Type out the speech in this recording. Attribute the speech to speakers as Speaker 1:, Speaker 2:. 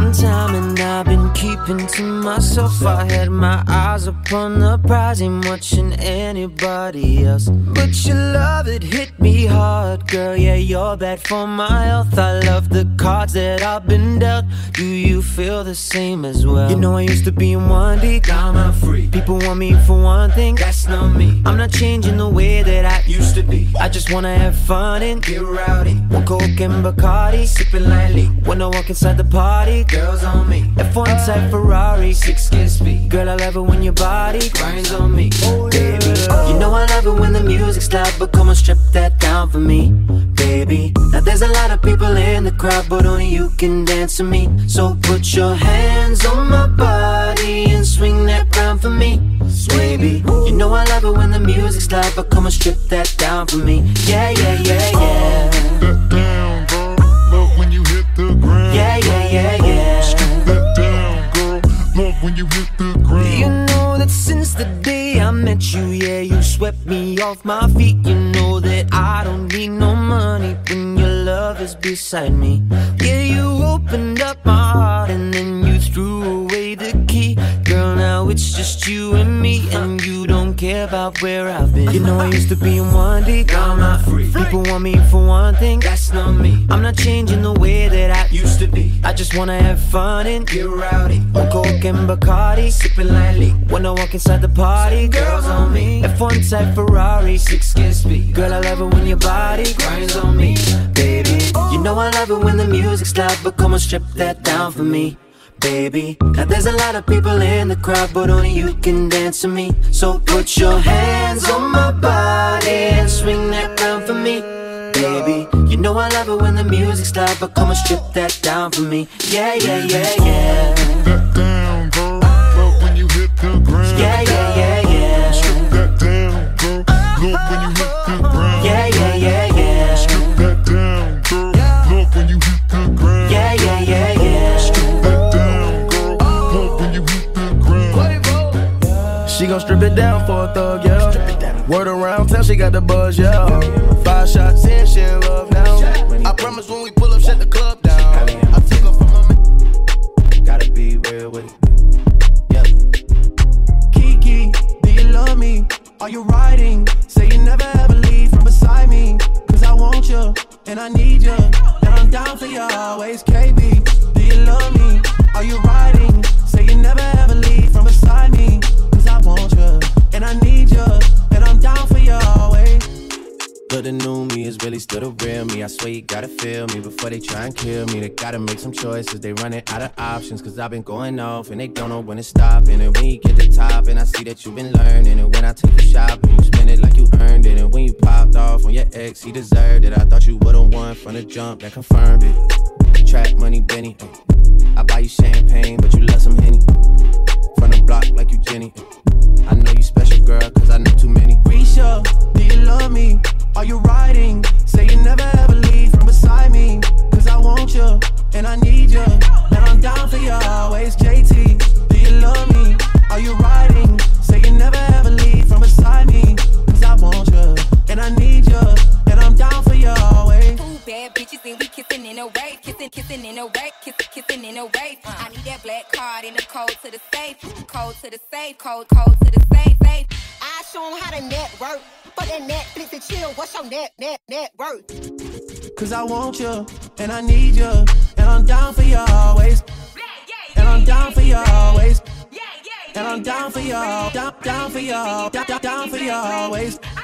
Speaker 1: one time and I've been keeping to myself. I had my eyes upon the prize, ain't watching anybody else. But your love, it hit me hard, girl, yeah, you're bad for my health. I love the cards that I've been dealt. Do you feel the same as well? You know I used to be in one deep, now I'm free. People want me for one thing, that's not me. I'm not changing the way that I used to be. I just wanna have fun and get rowdy. One Coke and Bacardi, sipping lightly. When I walk inside the party, girls on me. F1 type Ferrari, 6 speed. Girl, I love it when your body grinds on me, baby. You know I love it when the music's loud, but come on, strip that down for me, baby. Now there's a lot of people in the crowd, but only you can dance to me. So put your hands on my body and swing that round for me, baby. You know I love it when the music's loud, but come on, strip that down for me. Yeah, yeah, yeah, yeah.
Speaker 2: That down, girl. Love when you hit the ground.
Speaker 1: Yeah, yeah, yeah, yeah.
Speaker 2: Strip that down, girl. Love when you hit the ground.
Speaker 1: You know that since the day I met you, yeah, you swept me off my feet. You know that I don't need no money when your love is beside me. Yeah, you opened up my heart and then you threw away the key. Girl, now it's just you and me, and you don't care about where I've been. You know I used to be in one deep, now I'm not free. People want me for one thing, that's not me. I'm not changing the way that I used to be. I just wanna have fun and get rowdy. One Coke and Bacardi, sipping lightly. When I walk inside the party, girls on me. F1 type Ferrari, 6 speed. Girl, I love it when your body grinds on me, baby. You know I love it when the music's loud, but come on, strip that down for me, baby. Now there's a lot of people in the crowd, but only you can dance to me. So put your hands on my body and swing that round for me, baby. You know I love it when the music's loud, but come on, strip that down for me. Yeah, yeah, yeah, yeah.
Speaker 2: That down, girl. Love when you hit the ground.
Speaker 1: Yeah, yeah, yeah, yeah.
Speaker 2: Strip that down, girl. Love when you hit the ground.
Speaker 1: Yeah, yeah, yeah, yeah.
Speaker 2: Strip that down, girl. Love when you hit the ground.
Speaker 1: Yeah, yeah, yeah, yeah.
Speaker 2: Strip that down, girl. Love when you hit the ground.
Speaker 3: She gon' strip it down for a thug, yeah. Word around town, she got the buzz, yeah. 5 shots in, she in love now. I promise when we pull up, shut the club down. I took her from my man. Gotta be real with it, yeah. Kiki, do you love me? Are you riding? Say you never ever leave from beside me. Cause I want you, and I need you, and I'm down for you always, KB. Do you love me? Are you riding? Say you never ever leave from beside me. Cause I want you, and I need you, and I'm down for you always. But the new me is really still the real me. I swear you gotta feel me before they try and kill me. They gotta make some choices, they running out of options. Cause I've been going off and they don't know when to stop. And when you get to the top and I see that you've been learning. And when I take you shopping, you spend it like you earned it. And when you popped off on your ex, he deserved it. I thought you would've won from the jump, that confirmed it. Trap money, Benny, I buy you champagne, but you love some Henny. From the block like you Jenny. I know you special, girl, cause I know too many. Risha, do you love me? Are you riding? Say you never ever leave from beside me. Cause I want you, and I need you, and I'm down for you always. JT, do you love me? Are you riding? Say you never ever leave from beside me. Cause I want you, and I need you, and I'm down for you always.
Speaker 4: Two bad bitches and we kissing in a way. Kissing in a way. Kissing in a way. I need that black card in the code to the safe. Code to the safe. Code to the safe.
Speaker 5: I show 'em how to network. For that Netflix and chill, what's your net worth?
Speaker 3: Cause I want you, and I need you, and I'm down for you always. And I'm down for you always. And I'm down for you, down for you, down for you always.